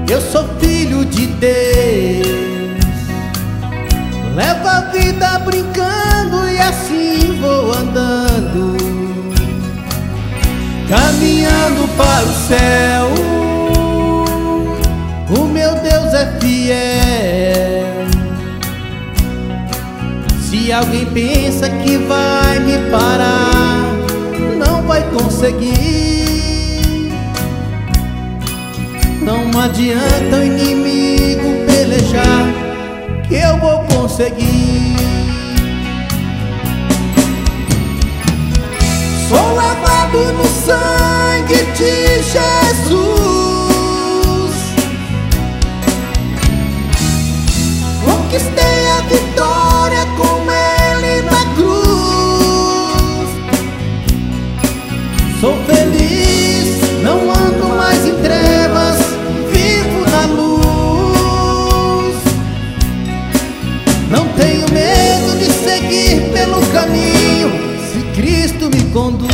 Eu sou filho de Deus, levo a vida brincando e assim vou andando, caminhando para o céu. O meu Deus é fiel. Se alguém pensa que vai me parar, não vai conseguir. Não adianta o inimigo pelejar, que eu vou conseguir. Sou lavado no sangue de Jesus, conquistei a vitória com Ele na cruz. Sou feliz, não ando mais em trevas, vivo na luz. Não tenho medo de seguir pelo caminho, se Cristo me conduz.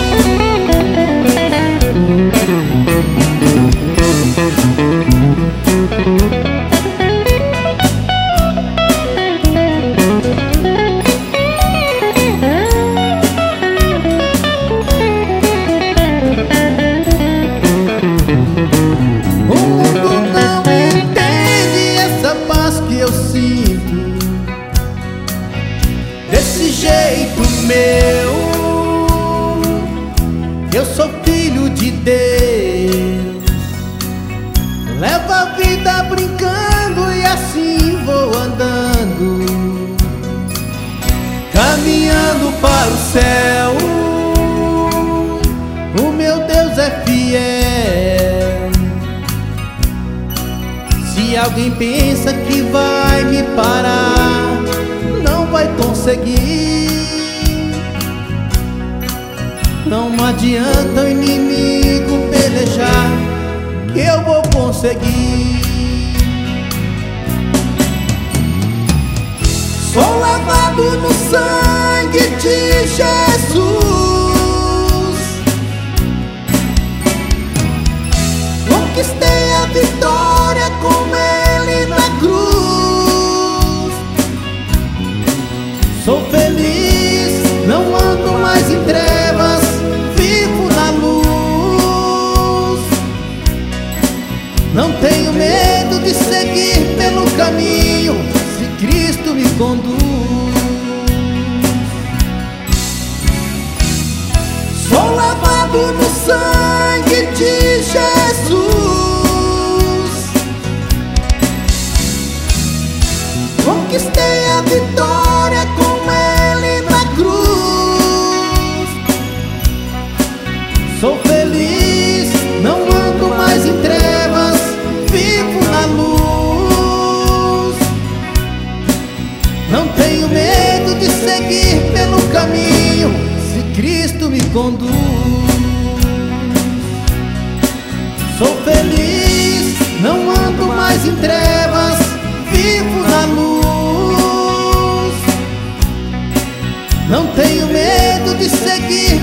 Desse jeito meu, eu sou filho de Deus, levo a vida brincando e assim vou andando, caminhando para o céu. O meu Deus é fiel. Se alguém pensa que vai me parar, não vai conseguir. Não adianta o inimigo pelejar, que eu vou conseguir. Sou lavado no sangue de Jesus, conquistei a vitória com Ele na cruz. Sou feliz, não ando mais em trevas, vivo na luz. Não tenho medo de seguir pelo caminho, se Cristo me conduz. Sou lavado no sangue de Jesus, conquistei a vitória com Ele na cruz. Sou feliz, não ando mais em trevas, vivo na luz. Não tenho medo de seguir pelo caminho, se Cristo me conduz. Sou feliz, não ando mais em trevas, vivo na luz. Não tenho medo de seguir